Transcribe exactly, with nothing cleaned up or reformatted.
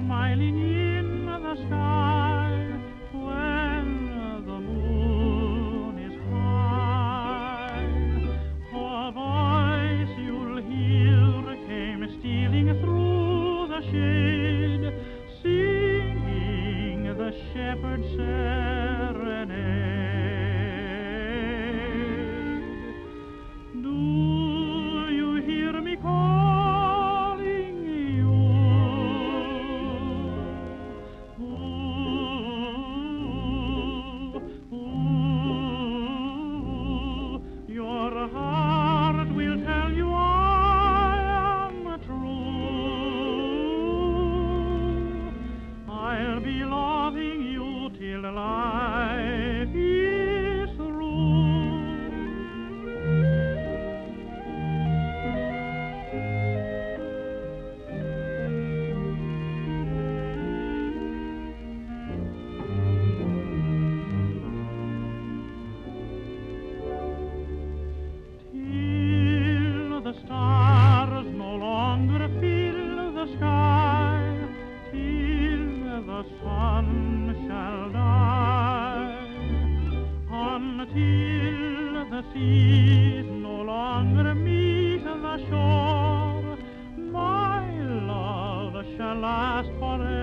smiling in the sky when the moon is high. A voice you'll hear came stealing through the shade, singing the shepherd's serenade. Do you hear me calling you? Ooh, ooh, your heart will tell you I am true. I'll be loving you till life is through. Till the stars no longer fill the sky, till the sun shall die, until the seas no longer meet the shore, my love shall last forever.